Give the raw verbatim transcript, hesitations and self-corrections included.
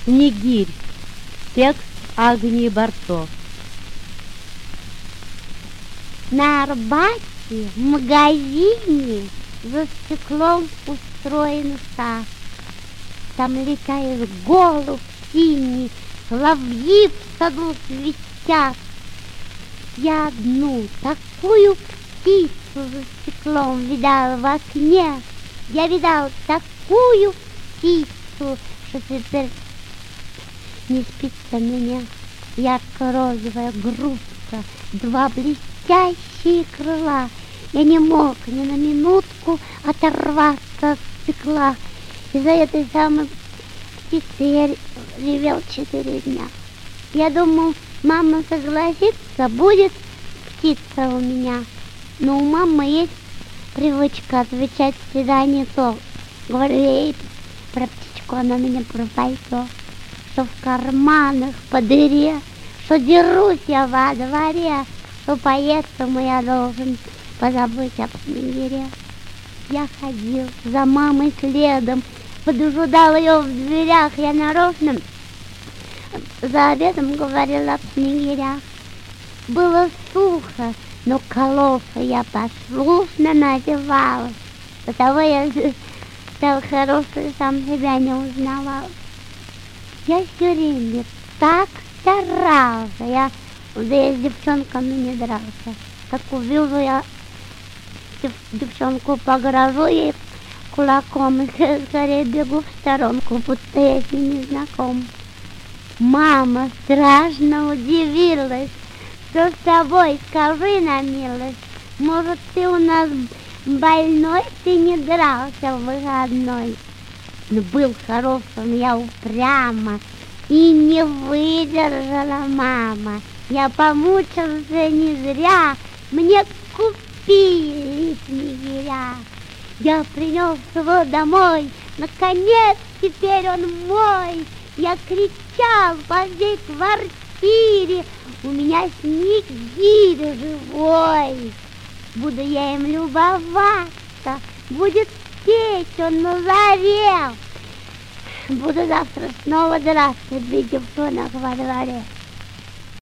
Снегирь. Текст Агнии Барто. На Арбате в магазине за стеклом устроен сад. Там летает голубь синий, соловьи в саду свистят. Я одну такую птицу за стеклом видала в окне. Я видала такую птицу, что теперь не спится мне. Ярко-розовая грудка, два блестящие крыла. Я не мог ни на минутку оторваться от стекла. Из-за этой самой птицы я ревел четыре дня. Я думал, мама согласится, будет птица у меня. Но у мамы есть привычка отвечать всегда не то. Говорю ей про птичку, она меня про пальто, что в карманах по дыре, что дерусь я во дворе, что поэтому я должен позабыть об снегире. Я ходил за мамой следом, поджидал ее в дверях, я нарочно за обедом говорила об снегирях. Было сухо, но колофа я послушно надевала. До того я стал хороший, сам себя не узнавал. Я все время так старался, я, да я с девчонками не дрался. Как увижу я девчонку, погрожу ей кулаком и скорее бегу в сторонку, будто я с ней не знаком. Мама страшно удивилась. Что с тобой, скажи на милость, может, ты у нас больной, ты не дрался в выходной? Но был хорошим я упрямо, и не выдержала мама. Я помучился не зря, мне купили снегиря. Я принес его домой, наконец теперь он мой. Я кричал по всей квартире, у меня снегирь живой. Буду я им любоваться, будет петь он на заре. Буду завтра снова драться, без девчонок во дворе.